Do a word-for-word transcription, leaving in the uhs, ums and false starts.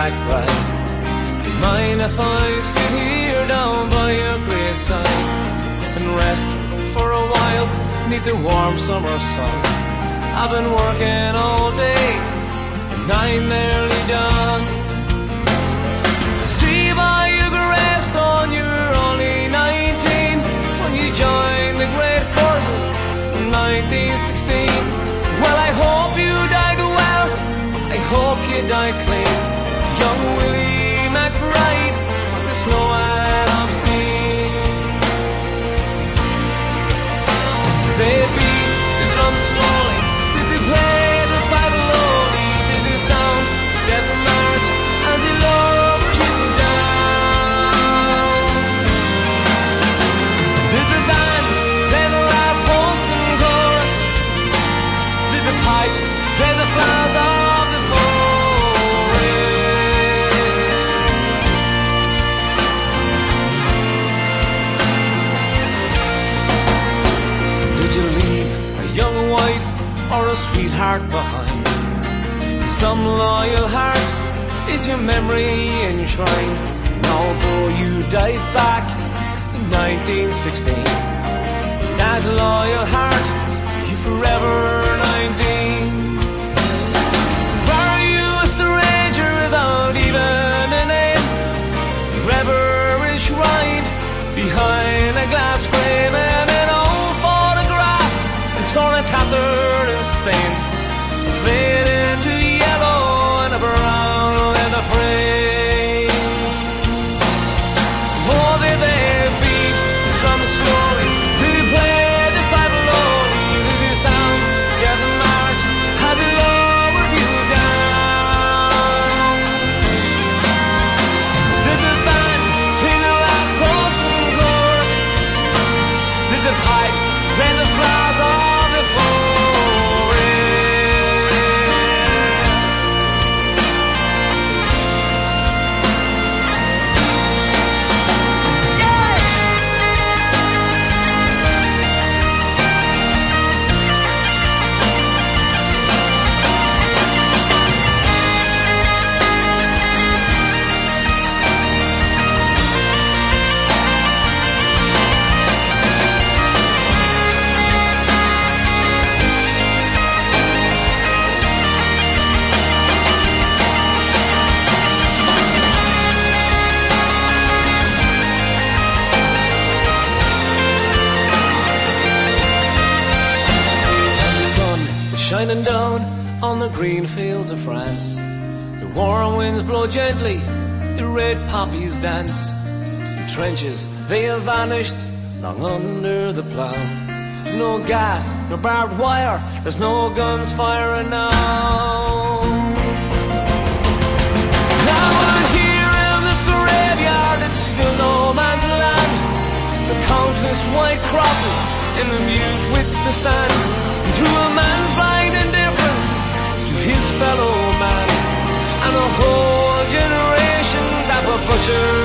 back ride. Do you mind if I sit here down by your graveside and rest for a while neath the warm summer sun? I've been working all day and I'm nearly done. See by your gravestone you're only nineteen when you joined the great forces in nineteen sixteen. Well, I hope you died well, I hope you died clean, young Willie McBride, the snow that I've seen. They beat the drum slowly, did they play the fife slowly, did they sound death march as they lowered you down? Did the band play the last post and chorus? Did the pipes play the flowers of the forest? Did you leave a young wife or a sweetheart behind? Some loyal heart is your memory enshrined. And although you died back in nineteen sixteen, that loyal heart, you forever nineteen. Were you a stranger without even a name, forever enshrined behind a glass frame and an old photograph and torn and tattered and stained, fade into yellow and a brown leather frame? Oh, did they beat the drum slowly? Did they play the fife slowly? Did they sound death march as they lowered you down? Did the band play the last post and chorus? Did the pipes play the flowers of the forest? Shining down on the green fields of France, the warm winds blow gently, the red poppies dance. The trenches, they have vanished long under the plough. There's no gas, no barbed wire, there's no guns firing now. Now we're here in this graveyard, it's still no man's land. The countless white crosses in the mute witness stand, to a man's blind indifference to his fellow man, and a whole generation that were butchered